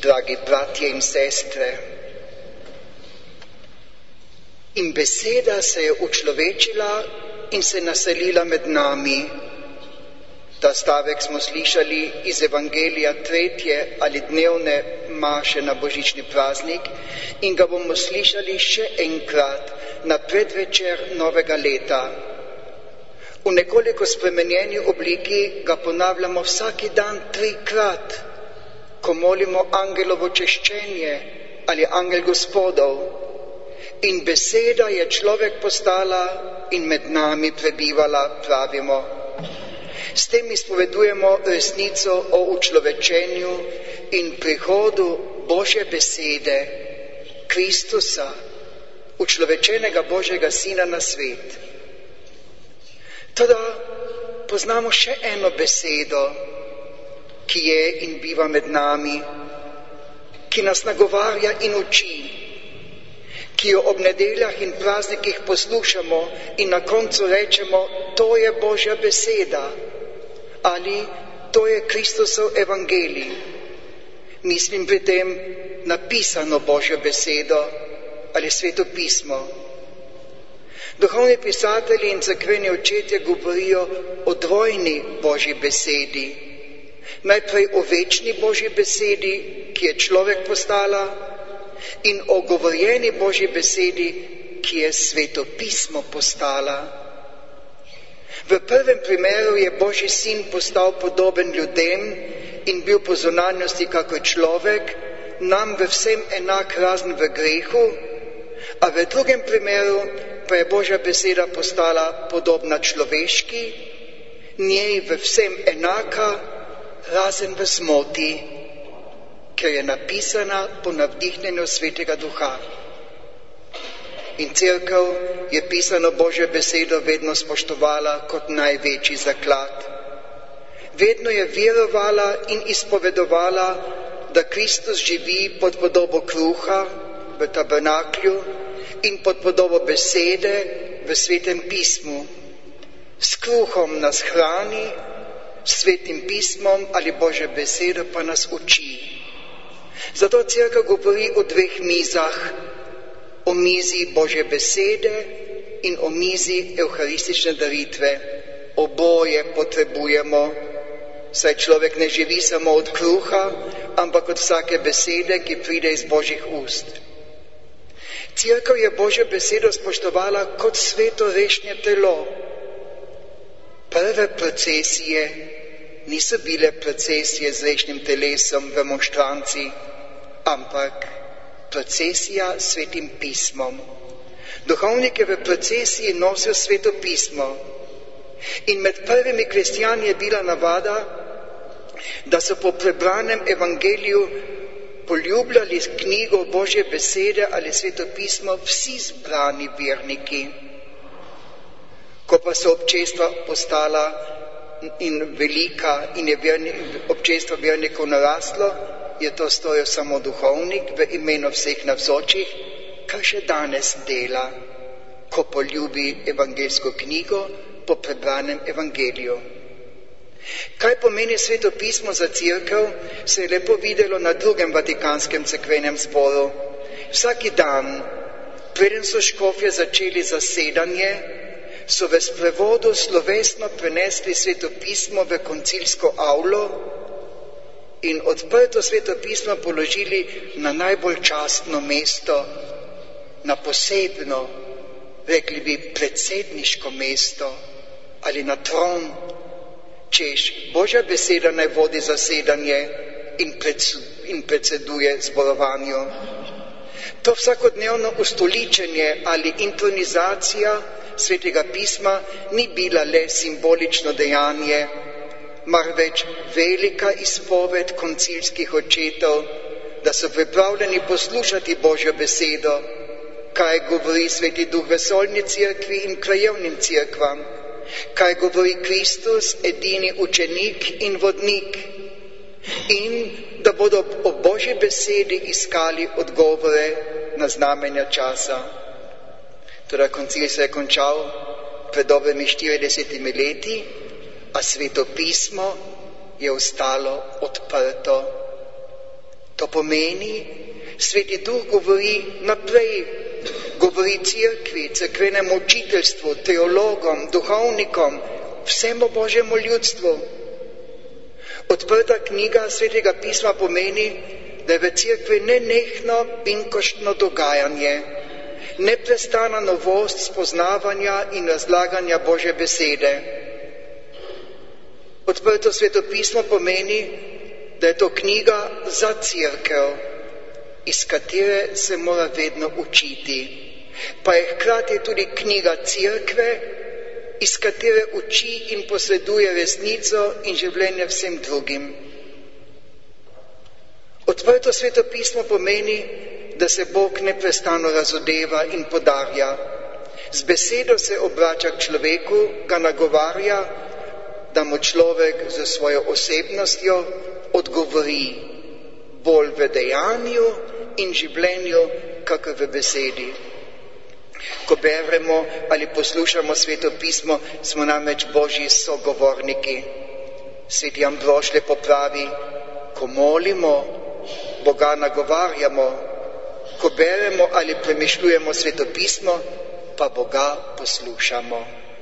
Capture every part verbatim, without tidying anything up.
dragi bratje in sestre. In beseda se je učlovečila in se naselila med nami. Ta stavek smo slišali iz Evangelija tretje ali dnevne maše na božični praznik in ga bomo slišali še enkrat na predvečer novega leta. V nekoliko spremenjeni obliki ga ponavljamo vsaki dan trikrat, ko molimo angelovo češčenje ali angel Gospodov. In beseda je človek postala in med nami prebivala, pravimo. S tem izpovedujemo resnico o učlovečenju in prihodu Božje besede, Kristusa, učlovečenega Božjega Sina na svet. Teda poznamo še eno besedo, ki je in biva med nami, ki nas nagovarja in uči, ki jo ob nedeljah in praznikih poslušamo in na koncu rečemo, to je Božja beseda ali to je Kristusov evangelij. Mislim pri tem napisano Božjo besedo ali Sveto pismo. Duhovni pisatelji in cerkveni očetje govorijo o dvojni Božji besedi. Najprej o večni Božji besedi, ki je človek postala, in o govorjeni Božji besedi, ki je Sveto pismo postala. V prvem primeru je Božji sin postal podoben ljudem in bil po zunanjosti kakor človek, nam v vsem enak razen v grehu, a v drugem primeru pa je Božja beseda postala podobna človeški, njej v vsem enaka razen v smoti, ker je napisana po navdihnjenju Svetega Duha. In cerkev je pisano Božjo besedo vedno spoštovala kot največji zaklad. Vedno je verovala in izpovedovala, da Kristus živi pod podobo kruha v tabernaklju in pod podobo besede v Svetem pismu. S kruhom nas hrani, s Svetim pismom ali Božjo besedo pa nas uči. Zato cerkev govori o dveh mizah, o mizi Božje besede in o mizi evharistične daritve. Oboje potrebujemo, saj človek ne živi samo od kruha, ampak od vsake besede, ki pride iz Božjih ust. Cerkev je Božjo besedo spoštovala kot sveto rešnje telo. Prve procesije niso bile procesije z rešnim telesom v monštranci, ampak procesija s Svetim pismom. Duhovnike v procesiji nosijo Sveto pismo. In med prvimi kristjani je bila navada, da so po prebranem evangeliju poljubljali knjigo Božje besede ali Sveto pismo vsi zbrani verniki. Ko pa so občestva postala in velika in je verni, občestvo vernikov naraslo, je to storil samo duhovnik v imenu vseh navzočih, kar še danes dela, ko poljubi evangeljsko knjigo po prebranem evangeliju. Kaj pomeni Sveto pismo za cerkev, se je lepo videlo na drugem Vatikanskem cerkvenem zboru. Vsaki dan, preden so škofje začeli zasedanje, so v sprevodu slovesno prenesli Sveto pismo v koncilsko avlo in odprto Sveto pismo položili na najbolj častno mesto, na posebno, rekli bi, predsedniško mesto ali na tron, češ Božja beseda naj vodi zasedanje in, predsed, in predseduje zborovanju. To vsakodnevno ustoličenje ali intronizacija Svetega pisma ni bila le simbolično dejanje, marveč velika izpoved koncilskih očetov, da so pripravljeni poslušati Božjo besedo, kaj govori Sveti Duh vesoljni cerkvi in krajevnim cerkvam, kaj govori Kristus, edini učenik in vodnik, in da bodo o Božji besedi iskali odgovore na znamenja časa. Toda koncil se je končal pred dobrimi štiridesetimi leti, a Sveto pismo je ostalo odprto. To pomeni, Sveti Duh govori naprej, govori cerkvi, cerkvenemu učiteljstvu, teologom, duhovnikom, vsemu Božjemu ljudstvu. Odprta knjiga Svetega pisma pomeni, da je v cerkvi nenehno binkoštno dogajanje, neprestana novost spoznavanja in razlaganja Božje besede. Odprto svetopismo pomeni, da je to knjiga za cerkev, iz katere se mora vedno učiti, pa je hkrati tudi knjiga cerkve, iz katere uči in posreduje resnico in življenje vsem drugim. Odprto svetopismo pomeni, da se Bog neprestano razodeva in podarja. Z besedo se obrača k človeku, ga nagovarja, da mu človek za svojo osebnostjo odgovori bolj v dejanju in življenju, kakor v besedi. Ko beremo ali poslušamo svetopismo, smo namreč Božji sogovorniki. Sveti Ambrož lepo pravi, ko molimo, Boga nagovarjamo, ko beremo ali premišljujemo svetopismo, pa Boga poslušamo.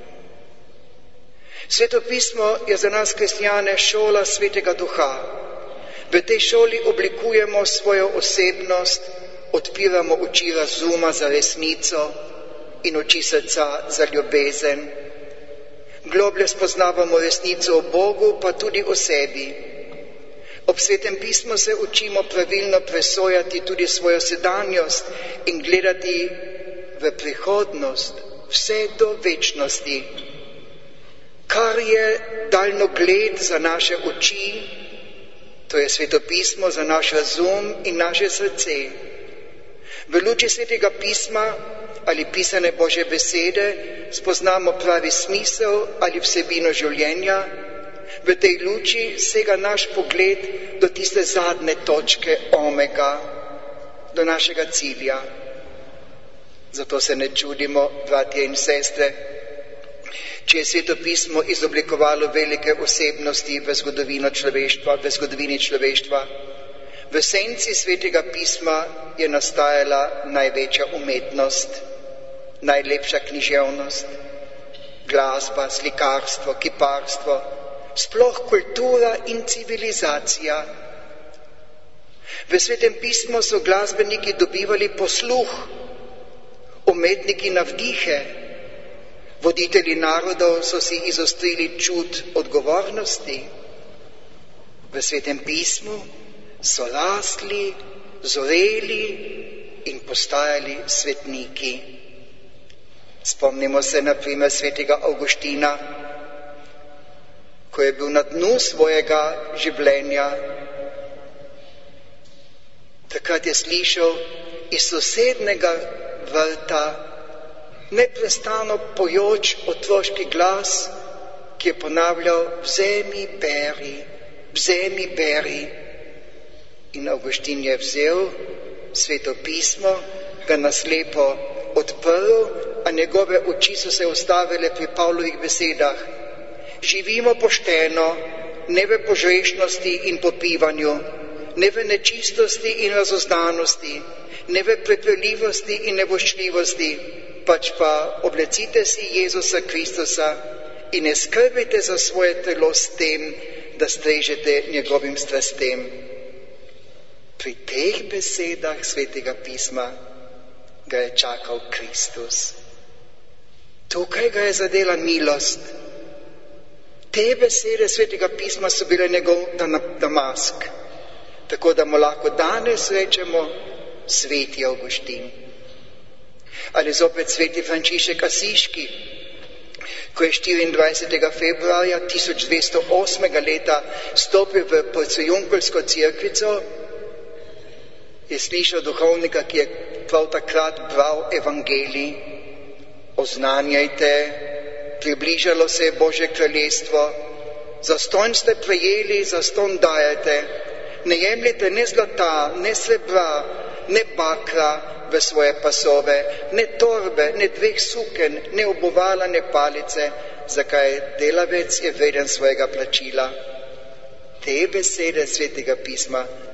Svetopismo je za nas kristjane šola Svetega Duha. V tej šoli oblikujemo svojo osebnost, odpiramo oči razuma za resnico in oči srca za ljubezen. Globlje spoznavamo resnico o Bogu, pa tudi o sebi. Ob Svetem pismu se učimo pravilno presojati tudi svojo sedanjost in gledati v prihodnost, vse do večnosti. Kar je daljnogled za naše oči, to je svetopismo za naš razum in naše srce. V luči Svetega pisma ali pisane Božje besede spoznamo pravi smisel ali vsebino življenja. V tej luči sega naš pogled do tiste zadnje točke omega, do našega cilja. Zato se ne čudimo, bratje in sestre, če je svetopismo izoblikovalo velike osebnosti v zgodovino človeštva, v zgodovini človeštva. V senci Svetega pisma je nastajala največja umetnost, najlepša književnost, glasba, slikarstvo, kiparstvo, sploh kultura in civilizacija. V Svetem pismu so glasbeniki dobivali posluh, umetniki navdihe, voditelji narodov so si izostrili čut odgovornosti. V Svetem pismu so rastli, zoreli in postajali svetniki. Spomnimo se na primer Svetega Avguština, ko je bil na dnu svojega življenja. Takrat je slišal iz sosednega vrta neprestano pojoč otroški glas, ki je ponavljal: vzemi, beri, vzemi, beri. In Avguštin je vzel Sveto pismo, ga naslepo odprl, a njegove oči so se ustavile pri Pavlovih besedah: živimo pošteno, ne v požrešnosti in popivanju, ne v nečistosti in razoznanosti, ne v prepeljivosti in nevoščljivosti, pač pa oblecite si Jezusa Kristusa in ne skrbite za svoje telo s tem, da strežete njegovim strastem. Pri teh besedah Svetega pisma ga je čakal Kristus. Tukaj ga je zadela milost. Te besede Svetega pisma so bile njegov damask, tako da mu lahko danes rečemo Sveti Avguštin. Ali zopet Sveti Frančišek Asiški, ko je štiriindvajsetega februarja tisoč dvesto osmega leta stopil v porcijunkelsko cerkvico, je slišal duhovnika, ki je prav takrat bral evangelij: oznanjajte, približalo se je Božje kraljestvo, zastonj ste prejeli, zastonj dajete, ne jemljite ne zlata, ne srebra, ne bakra v svoje pasove, ne torbe, ne dveh suken, ne obuvala, ne palice, zakaj delavec je vreden svojega plačila. Te besede Svetega pisma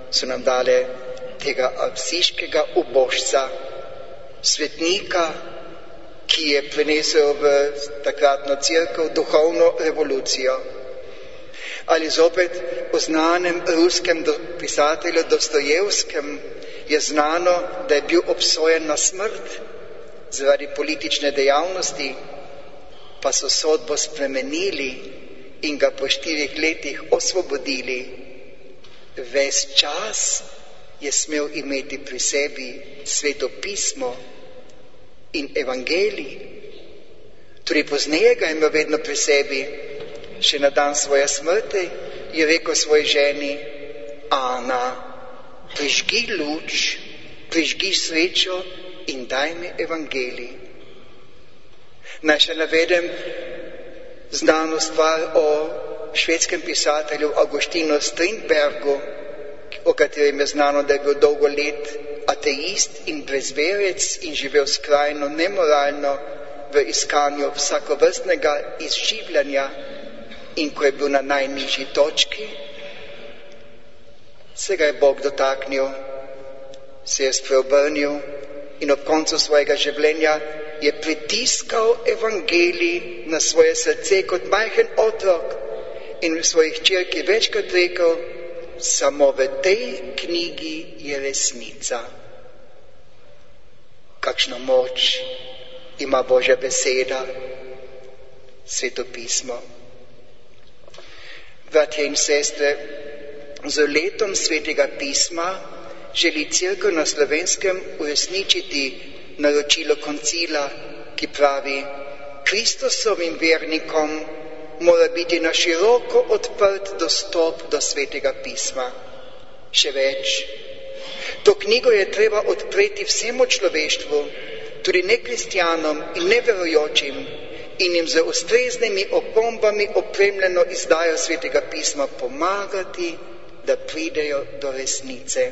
so nam dale tega avsiškega ubožca, svetnika, ki je prinesel v takratno cerkev duhovno revolucijo. Ali zopet o znanem ruskem pisatelju Dostojevskem je znano, da je bil obsojen na smrt zaradi politične dejavnosti, pa so sodbo spremenili in ga po štirih letih osvobodili. Ves čas je smel imeti pri sebi Sveto pismo in evangelij. Tudi pozneje ga je imel vedno pri sebi. Še na dan svoje smrti je rekel svoji ženi: Ana, prižgi luč, prižgi srečo in daj mi evangelij. Naj še navedem znano stvar o švedskem pisatelju Augustinu Strindbergu, o katerem je znano, da je bil dolgo let ateist in brezverec in živel skrajno nemoralno v iskanju vsakovrstnega izživljanja. In ko je bil na najnižji točki, se ga je Bog dotaknil, se je spreobrnil in ob koncu svojega življenja je pritiskal evangelij na svoje srce kot majhen otrok in v svojih hčerki večkrat rekel: samo v tej knjigi je resnica. Kakšno moč ima Božja beseda, Sveto pismo. Bratje in sestre, z letom Svetega pisma želi Cerkev na Slovenskem uresničiti naročilo koncila, ki pravi: Kristusovim vernikom mora biti na široko odprt dostop do Svetega pisma. Še več, to knjigo je treba odpreti vsemu človeštvu, tudi nekristjanom in neverujočim, in jim z ustreznimi opombami opremljeno izdajo Svetega pisma pomagati, da pridejo do resnice.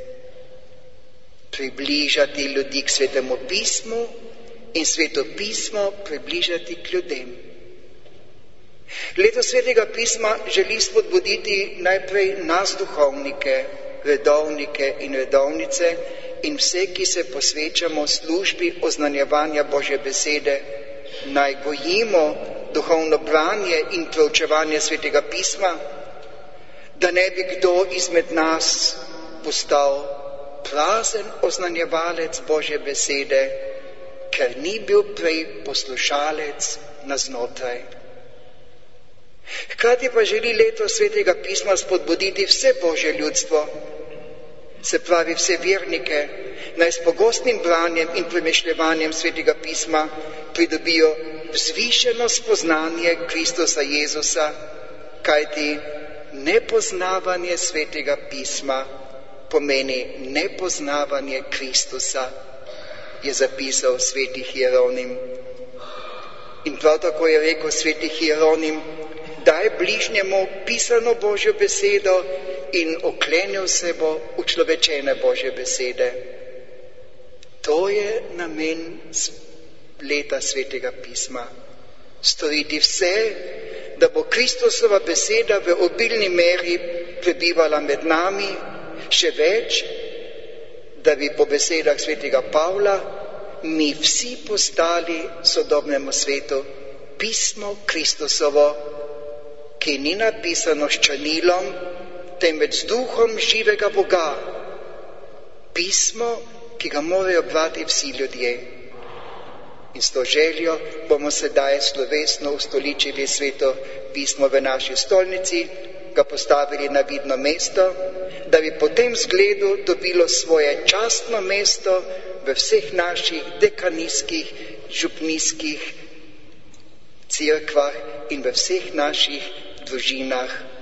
Približati ljudi k Svetemu pismu in Sveto pismo približati k ljudem. Leto Svetega pisma želi spodbuditi najprej nas duhovnike, redovnike in redovnice in vse, ki se posvečamo službi oznanjevanja Božje besede, naj gojimo duhovno branje in preučevanje Svetega pisma, da ne bi kdo izmed nas postal prazen oznanjevalec Božje besede, ker ni bil prej poslušalec naznotraj. Hkrati pa želi leto Svetega pisma spodbuditi vse Božje ljudstvo, se pravi vse vernike, naj s pogostnim branjem in premišljevanjem Svetega pisma pridobijo vzvišeno spoznanje Kristusa Jezusa, kajti nepoznavanje Svetega pisma pomeni nepoznavanje Kristusa, je zapisal sveti Hieronim. In prav tako je rekel sveti Hieronim: daj bližnjemu pisano Božjo besedo in oklenil se bo učlovečene Božje besede. To je namen leta Svetega pisma. Storiti vse, da bo Kristusova beseda v obilni meri prebivala med nami, še več, da bi po besedah svetega Pavla mi vsi postali sodobnemu svetu pismo Kristusovo, ki ni napisano s črnilom, temveč z duhom živega Boga. Pismo, ki ga morajo brati vsi ljudje. In s to željo bomo sedaj slovesno ustoličili Sveto pismo v naši stolnici, ga postavili na vidno mesto, da bi po tem zgledu dobilo svoje častno mesto v vseh naših dekanijskih, župnijskih cerkvah in v vseh naših družinah